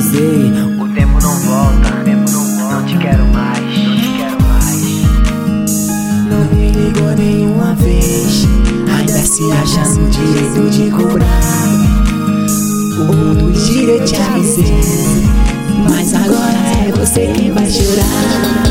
avisei. O tempo não volta, não te quero mais, Não me ligou nenhuma vez, ainda se acha no direito de cobrar. O mundo gira, eu te avisei, mas agora é você quem vai chorar.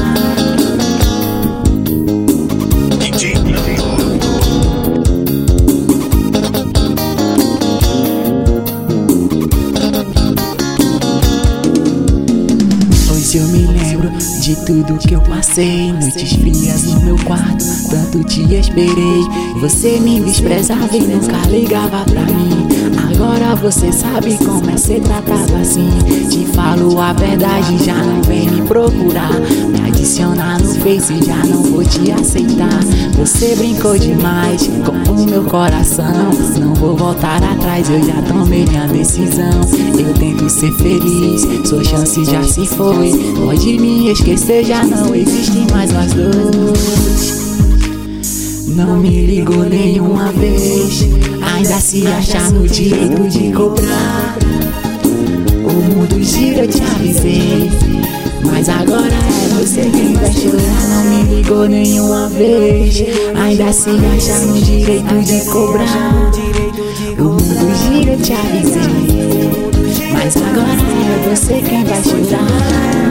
Hoje eu me lembro de tudo que eu passei, noites frias no meu quarto, tanto te esperei. Você me desprezava e nunca ligava pra mim. Agora você sabe como é ser tratado assim. Te falo a verdade, já não vem me procurar. Me adicionar no Face, já não vou te aceitar. Você brincou demais com o meu coração. Não vou voltar atrás, eu já tomei minha decisão. Eu tento ser feliz, sua chance já se foi. Pode me esquecer, já não existe mais nós dois. Não me ligou nenhuma vez, ainda se acha no direito de cobrar. O mundo gira, eu te avisei, mas agora é você quem vai chorar. Não me ligou nenhuma vez, ainda se acha no direito de cobrar. O mundo gira, eu te avisei, mas agora é você quem vai chorar.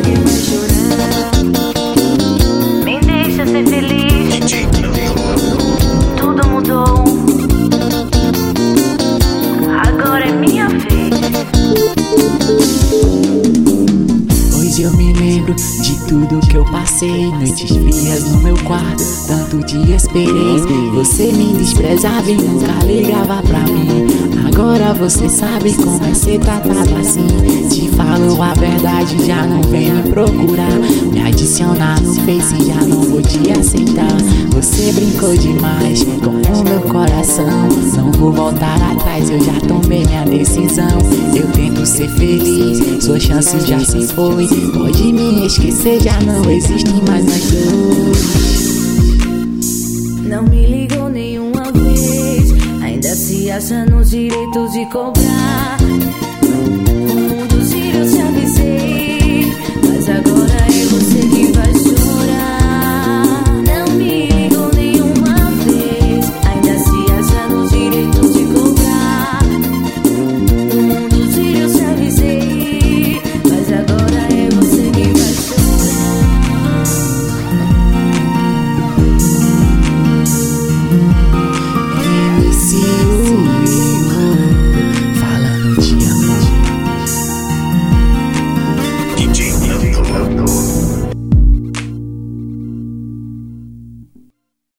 Me deixa ser feliz. Tudo mudou, agora é minha vez. Hoje eu me lembro de tudo que eu passei, noites frias no meu quarto, tanto te esperei. Você me desprezava e nunca ligava pra mim. Agora você sabe como é ser tratado assim. Te falo a verdade, já não vem me procurar. Me adicionar no Face, já não vou te aceitar. Você brincou demais com o meu coração. Não vou voltar atrás, eu já tomei minha decisão. Eu tento ser feliz, sua chance já se foi. Pode me esquecer, já não existe mais nós dois. Não me ligou nenhuma vez, ainda se acha nos direitos de cobrar. O mundo gira, eu te avisei,